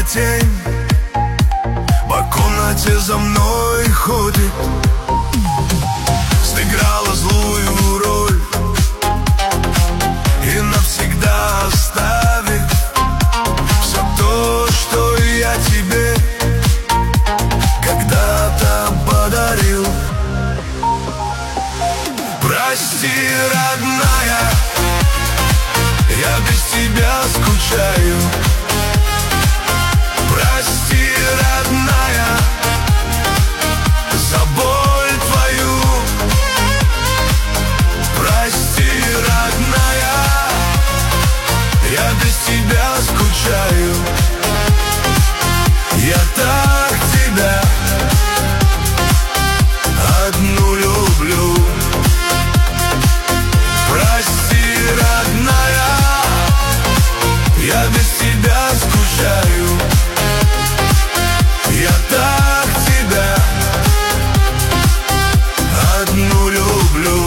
тень по комнате за мной ходит, сыграла злую роль и навсегда оставит все то, что я тебе когда-то подарил. Прости, родная, я без тебя скучаю. Прости, родная, за боль твою. Прости, родная, я без тебя скучаю. Я так тебя одну люблю. Прости, родная, я без тебя скучаю. Я так тебя одну люблю.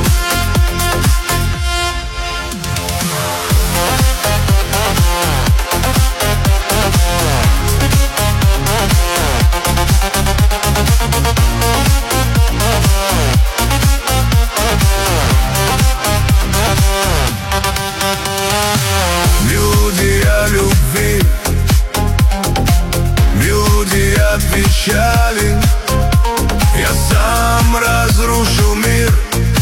Мелодия любви, мелодия печали. Я сам разрушил мир,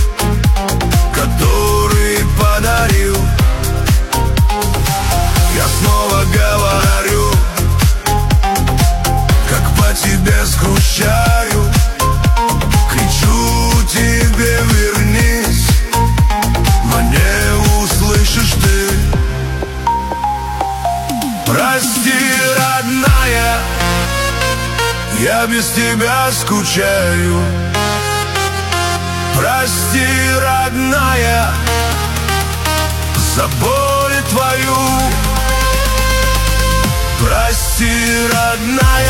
который подарил. Я снова говорю, как по тебе скучаю. Кричу тебе, вернись, но не услышишь ты. Прости, родная, я без тебя скучаю. Прости, родная, за боль твою. Прости, родная,